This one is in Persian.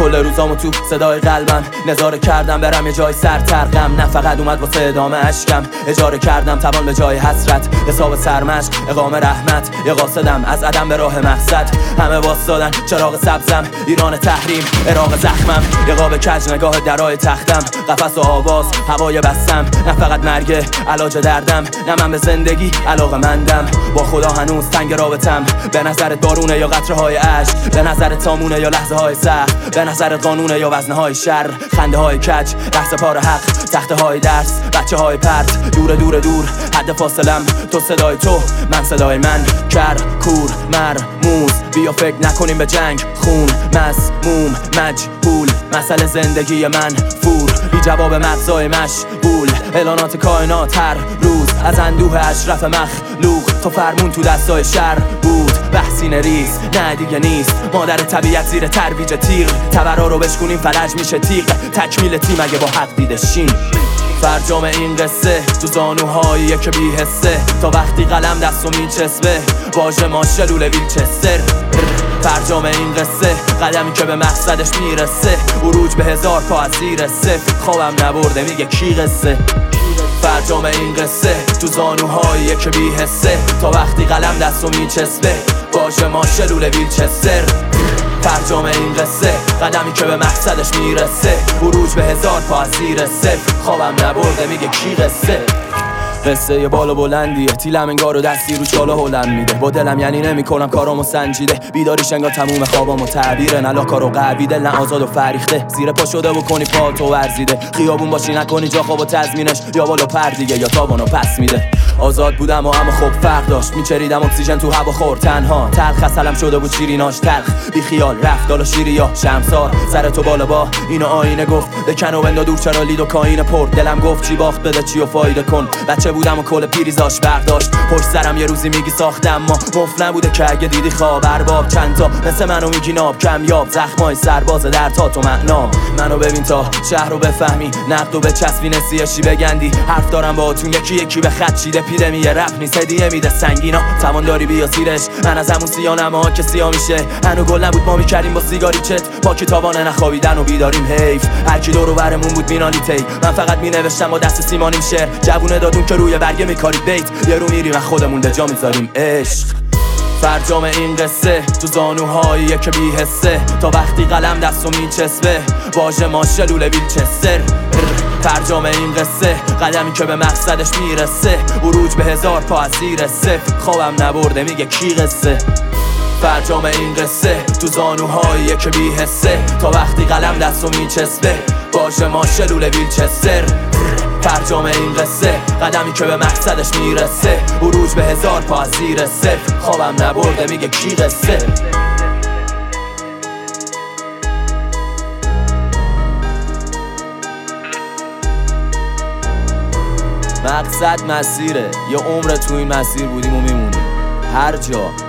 کل روزامو تو صدای قلبم نظاره کردم برم یه جای سرترقم، نه فقط اومد واسه ادامه اشکم، اجاره کردم توان به جای حسرت، حساب سرمشق اقامه رحمت، یه قاصدم از عدم به راه مقصد، همه واسدادن چراغ سبزم، ایران تحریم عراق زخمم، یه قاب کج نگاه درای تختم، قفس و آواز هوای بستم، نه فقط مرگ علاج دردم، نه من به زندگی علاقه‌مندم، با خدا هنوز تنگ رابطم، به نظرت بارونه یا قطره های اشک، به نظرت تامونه یا لحظه های سخت، به نظرت قانونه یا وزنه های شر، خنده های کج لحظه پار حق، تخته های درس بچه های پرت، دور دور دور حد فاصلم، تو صدای تو من صدای من، کر کور مرموز بیا فکر نکنیم به جنگ، خون مسموم مجهول مسئله زندگی من، فور بی جواب مغزای مشغول، اعلانات کائنات هر روز از اندوه اشرف مخلوق، تو فرمون تو دستای شر بود، بحثی نریز نه دیگه نیست، مادر طبیعت زیر ترویج تیر، تبرا رو بشکنیم فلج میشه تیغ، تکمیل تیم اگه با حق دیده شین، فرجام این قصه تو زانوهاییه که بی حسه، تا وقتی قلم دستو میچسبه باشه ما شلول ویلچستر، فرجام این قصه قدمی که به مقصدش میرسه، عروج به 1000 پا از زیر صفر، خوابم نبرده میگه کی قصه، فرجام این قصه تو زانوهاییه که بی حسه، تا وقتی قلم دستو میچسبه باشه ما شلول ویلچستر، فرجام این قصه قدمی که به مقصدش میرسه، عروج به 1000 پا از زیر صفر، خوابم نبرده میگه کی قصه، قصه یه بالا بلندیه، تیلم انگار و دستی رو چاله هلند میده، با دلم یعنی نمی کنم کارامو سنجیده، بیداریش انگار تموم خوابامو تعبیره، نه لاکار و قوی دل نه آزاد و فریخته، زیر پا شده بکنی پاتو ورزیده، خیابون باشی نکنی جا خواب و تضمینش، یا بالا پر دیگه یا تاوانو پس میده، آزاد بودم و اما خب فرق داشت، میچریدم اکسیژن تو هوا خور تنها، تلخ اصلم شده بود شیریناش تلخ، بی خیال رفت دالا شیری یا شمسار، سر تو بالا با اینو آینه گفت بکن و بندا دور چرا لید و کاین پر، دلم گفت چی باخت بده چی و فایده کن، بچه بودم و کل پیریزاش برداشت، پشت سرم یه روزی میگی ساختم ما، مفت نبوده که اگه دیدی خواب ارباب، چند تا مثل منو میگی ناب کمیاب، زخمای سرباز در تا تو معنا، منو ببین تا شهر رو بفهمی، نقد و بچسبی نسیشی بگندی، حرف دارم باهاتون یکی یکی به خط چیده پیره میه، رپ نیست هدیه میده سنگینا، توان داری بیا سیرش، من از همون سیانم ها که سیاه میشه، هنو گل نبود ما میکردیم با سیگاری چت، پاکی تاوانه نخوابیدن و بیداریم حیف، هرکی دور و برمون بود مینالی تی، من فقط مینوشتم با دست سیمانیم شعر، جوونه دادون که روی برگه میکارید بیت، یه رو میریم و خودمون به جا میذاریم عشق، فرجام این قصه تو زانوهاییه که بی حسه، تا وقتی قلم دستو میچسبه باشه ما شلول ویلچستر، فرجام این قصه قدمی که به مقصدش میرسه، عروج به 1000 پا از زیر صفر، خوابم نبرده میگه کی قصه، فرجام این قصه تو زانوهاییه که بی حسه، تا وقتی قلم دستو میچسبه باشه ما شلول ویلچستر، فرجام این قصه قدمی که به مقصدش میرسه، عروج به 1000 پا از زیر صفر، خوابم نبرده میگه کی قصه. مقصد مسیره، یه عمر تو این مسیر بودیم و میمونیم، هر جا